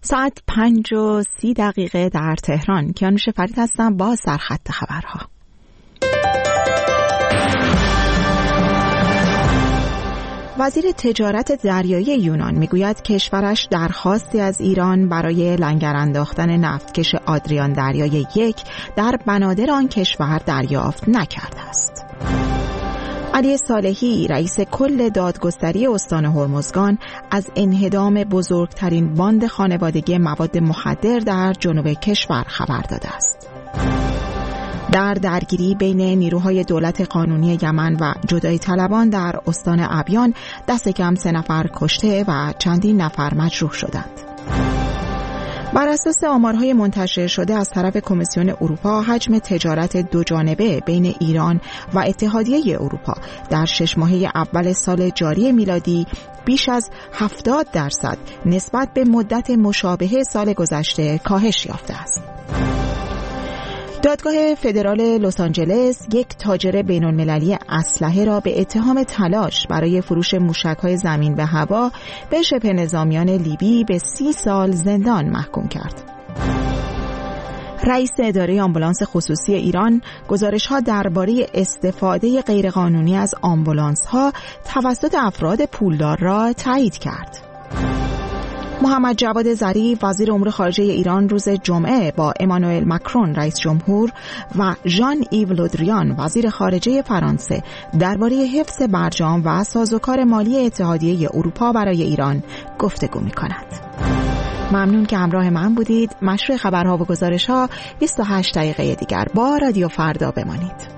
ساعت 5:30 در تهران. کیانوش فرید هستم با سرخط خبرها. وزیر تجارت دریایی یونان میگوید کشورش درخواستی از ایران برای لنگر انداختن نفتکش آدریان دریای 1 در بنادر آن کشور دریافت نکرده است. علی صالحی رئیس کل دادگستری استان هرمزگان از انهدام بزرگترین باند خانوادگی مواد مخدر در جنوب کشور خبر داده است. در درگیری بین نیروهای دولت قانونی یمن و جدایی طلبان در استان ابیان دست کم 3 نفر کشته و چندین نفر مجروح شدند. بر اساس آمارهای منتشر شده از طرف کمیسیون اروپا، حجم تجارت دوجانبه بین ایران و اتحادیه اروپا در 6 ماهه اول سال جاری میلادی بیش از 70% نسبت به مدت مشابه سال گذشته کاهش یافته است. دادگاه فدرال لس آنجلس یک تاجر بین‌المللی اسلحه را به اتهام تلاش برای فروش موشک‌های زمین به هوا به شبه نظامیان لیبی به 30 سال زندان محکوم کرد. رئیس اداره آمبولانس خصوصی ایران گزارش‌ها درباره استفاده غیرقانونی از آمبولانس‌ها توسط افراد پولدار را تایید کرد. محمد جواد ظریف وزیر امور خارجه ایران روز جمعه با امانوئل ماکرون رئیس جمهور و ژان ایو لودریان وزیر خارجه فرانسه درباره حفظ برجام و سازوکار مالی اتحادیه اروپا برای ایران گفتگو می‌کند. ممنون که همراه من بودید. مشروع خبرها و گزارش‌ها 28 دقیقه دیگر با رادیو فردا بمانید.